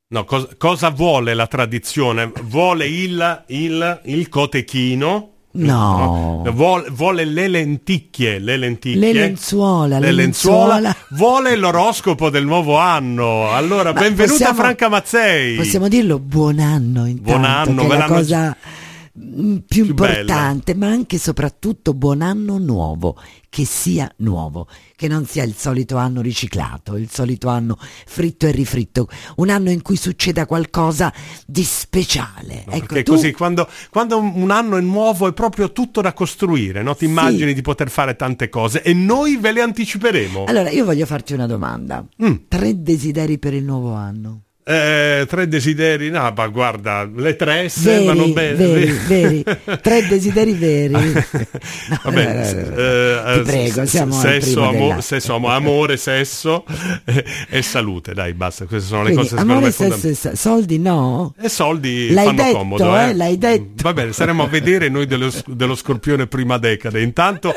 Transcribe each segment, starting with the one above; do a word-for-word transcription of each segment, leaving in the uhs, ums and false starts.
No, cosa, cosa vuole la tradizione? Vuole il, il, il cotechino. No, no. Vuole, vuole le lenticchie, le lenticchie, le lenzuola, le le lenzuola, lenzuola. Vuole l'oroscopo del nuovo anno. Allora, Ma benvenuta possiamo, Franca Mazzei. Possiamo dirlo buon anno intanto, buon anno, che è la l'anno... cosa più, più importante, bella. Ma anche e soprattutto buon anno nuovo, che sia nuovo, che non sia il solito anno riciclato, il solito anno fritto e rifritto, un anno in cui succeda qualcosa di speciale. No, ecco, perché tu... così quando, quando un anno è nuovo è proprio tutto da costruire, no? Ti immagini sì. di poter fare tante cose e noi ve le anticiperemo. Allora io voglio farti una domanda. Mm. Tre desideri per il nuovo anno. Eh, tre desideri, no, ma guarda, le tre veri, vanno bene. Veri, veri, tre desideri veri. No, Vabbè, no, no, no, eh, ti prego, siamo sesso, al primo amore, sesso, amore, sesso e, e salute, dai, basta, queste sono le Quindi, cose secondo amore, me sesso, fondament- soldi no? E soldi l'hai fanno detto, comodo, eh? eh? L'hai detto. Va bene, saremo a vedere noi dello, dello Scorpione prima decade. Intanto,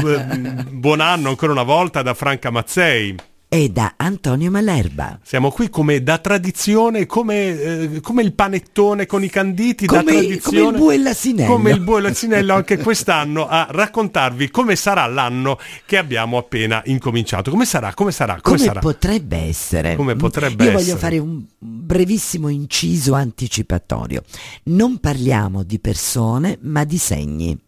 buon anno ancora una volta da Franca Mazzei. E da Antonio Malerba. Siamo qui come da tradizione, come, eh, come il panettone con i canditi, come, da tradizione, come il bue e l'asinello. Come il bue e l'asinello anche quest'anno a raccontarvi come sarà l'anno che abbiamo appena incominciato. Come sarà? Come sarà? Come, come sarà? potrebbe essere? Come potrebbe Io essere? voglio fare un brevissimo inciso anticipatorio. Non parliamo di persone, ma di segni.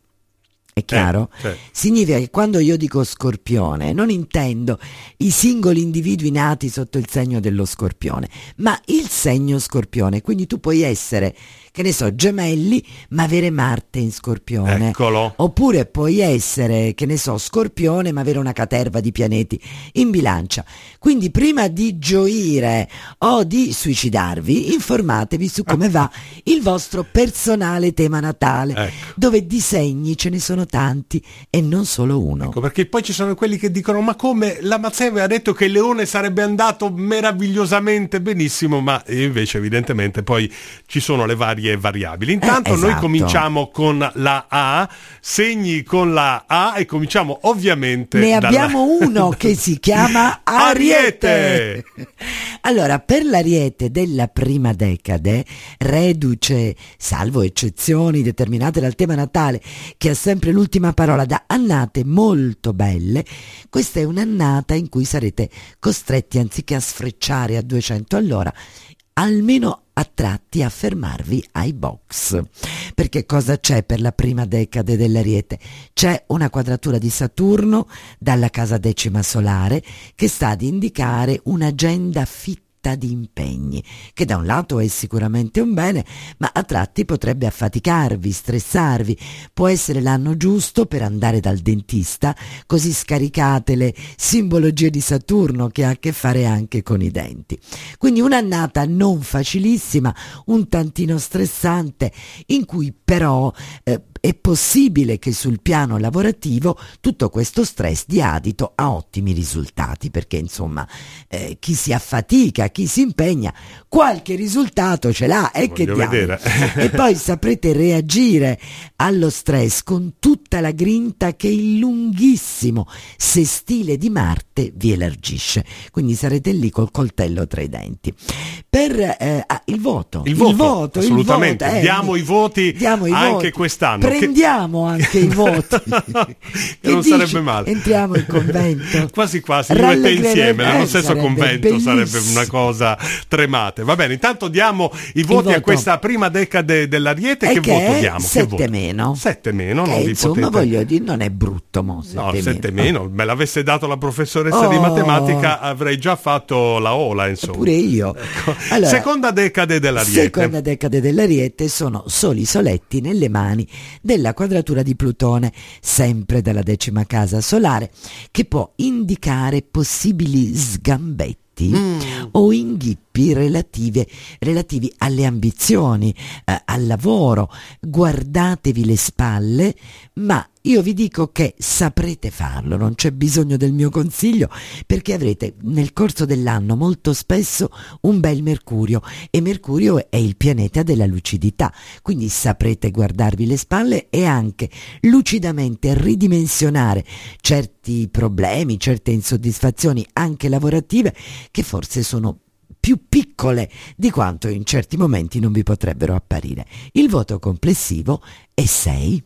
È chiaro? Eh, certo. Significa che quando io dico scorpione non intendo i singoli individui nati sotto il segno dello scorpione, ma il segno scorpione. Quindi tu puoi essere, che ne so, gemelli, ma avere Marte in scorpione. Eccolo. Oppure puoi essere, che ne so, scorpione, ma avere una caterva di pianeti in bilancia. Quindi prima di gioire o di suicidarvi, informatevi su come va il vostro personale tema natale, ecco. Dove di segni ce ne sono tanti e non solo uno. Ecco, perché poi ci sono quelli che dicono: ma come, la Mazzei aveva detto che il leone sarebbe andato meravigliosamente benissimo, ma invece evidentemente poi ci sono le varie variabili. Intanto eh, esatto. Noi cominciamo con la A, segni con la A, e cominciamo ovviamente ne dalla... abbiamo uno che si chiama Ariete. Allora, per l'Ariete della prima decade, reduce, salvo eccezioni determinate dal tema natale, che ha sempre l'ultima parola, da annate molto belle, questa è un'annata in cui sarete costretti, anziché a sfrecciare a duecento all'ora, almeno a tratti a fermarvi ai box. Perché cosa c'è per la prima decade dell'Ariete? C'è una quadratura di Saturno dalla casa decima solare che sta ad indicare un'agenda fitta di impegni, che da un lato è sicuramente un bene, ma a tratti potrebbe affaticarvi, stressarvi. Può essere l'anno giusto per andare dal dentista, così scaricate le simbologie di Saturno che ha a che fare anche con i denti. Quindi un'annata non facilissima, un tantino stressante, in cui però eh, è possibile che sul piano lavorativo tutto questo stress dia adito a ottimi risultati, perché insomma eh, chi si affatica, chi si impegna, qualche risultato ce l'ha, e che diavolo. E poi saprete reagire allo stress con tutta la grinta che il lunghissimo sestile di Marte vi elargisce, quindi sarete lì col coltello tra i denti. Per eh, ah, il voto, il voto, il voto assolutamente, il voto, eh, diamo i voti diamo i anche voti. quest'anno. Prendiamo che... anche i voti. Che non dici? Sarebbe male. Entriamo in convento. Quasi quasi, io e te insieme, nello eh, stesso convento, bellissimo. Sarebbe una cosa tremate. Va bene, intanto diamo i voti voto. a questa prima decade dell'Ariete. E che, che voto diamo? sette meno. sette meno, che non vi insomma potete... voglio dire, non è brutto, mo, No, sette sette meno. meno, me l'avesse dato la professoressa oh. di matematica avrei già fatto la ola, insomma. Pure io. Ecco. Allora, seconda decade dell'Ariete. Seconda decade dell'Ariete sono soli soletti nelle mani della quadratura di Plutone, sempre dalla decima casa solare, che può indicare possibili sgambetti mm. o inghippi relative, relativi alle ambizioni, eh, al lavoro. Guardatevi le spalle, ma io vi dico che saprete farlo, non c'è bisogno del mio consiglio, perché avrete nel corso dell'anno molto spesso un bel Mercurio, e Mercurio è il pianeta della lucidità, quindi saprete guardarvi le spalle e anche lucidamente ridimensionare certi problemi, certe insoddisfazioni anche lavorative che forse sono più piccole di quanto in certi momenti non vi potrebbero apparire. Il voto complessivo è sei.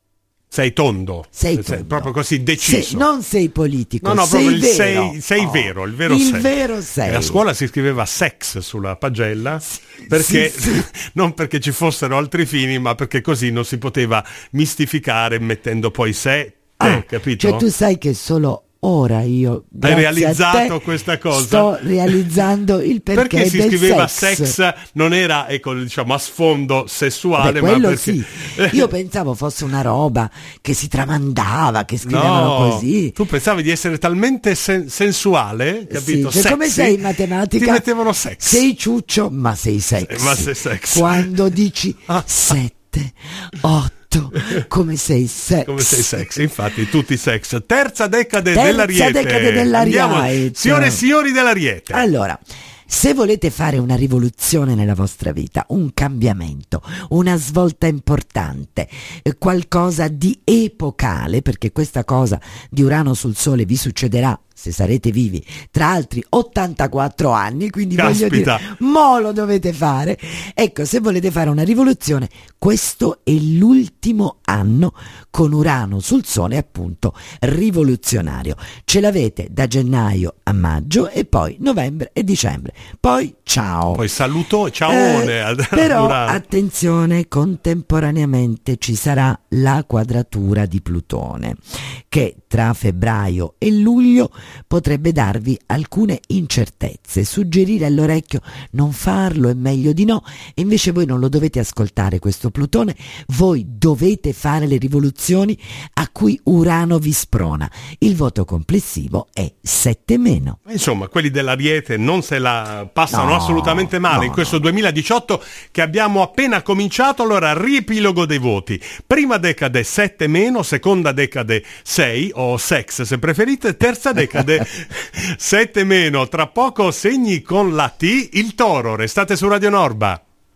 Sei tondo, sei, sei proprio così deciso. Sei, non sei politico, no, no, sei proprio il vero. sei, sei oh, vero, il vero il sei. Vero sei. E a scuola si scriveva sex sulla pagella, sì, perché sì, sì. non perché ci fossero altri fini, ma perché così non si poteva mistificare mettendo poi se, te, ah, capito? Cioè tu sai che solo ora io hai realizzato questa cosa? Sto realizzando il perché, perché si del scriveva sex. sex, non era, ecco, diciamo, a sfondo sessuale. Beh, quello ma perché... sì. Io pensavo fosse una roba che si tramandava, che scrivevano no, così. Tu pensavi di essere talmente sen- sensuale, capito? Sì, cioè, come sei in matematica? Ti mettevano sex. Sei ciuccio, ma sei sexy. Ma sei sexy. Quando dici ah. sette, otto, come sei sexy. Come sei sexy, infatti tutti sex. Terza decade Terza dell'Ariete. decade dell'Ariete. Andiamo, signore e signori dell'Ariete. Allora, se volete fare una rivoluzione nella vostra vita, un cambiamento, una svolta importante, qualcosa di epocale, perché questa cosa di Urano sul Sole vi succederà, se sarete vivi, tra altri ottantaquattro anni, quindi Caspita. voglio dire, mo lo dovete fare. Ecco, se volete fare una rivoluzione, questo è l'ultimo anno con Urano sul Sole, appunto, rivoluzionario. Ce l'avete da gennaio a maggio e poi novembre e dicembre. Poi ciao. Poi saluto, ciaone. Eh, però attenzione, contemporaneamente ci sarà la quadratura di Plutone, che tra febbraio e luglio potrebbe darvi alcune incertezze, suggerire all'orecchio non farlo, è meglio di no, e invece voi non lo dovete ascoltare questo Plutone, voi dovete fare le rivoluzioni a cui Urano vi sprona. Il voto complessivo è sette meno. Insomma, quelli dell'Ariete non se la passano no, assolutamente male no, in questo no. duemiladiciotto che abbiamo appena cominciato. Allora, riepilogo dei voti. Prima decade sette meno, seconda decade sei o sex se preferite, terza decade sette meno. Tra poco segni con la T, il Toro. Restate su Radio Norba.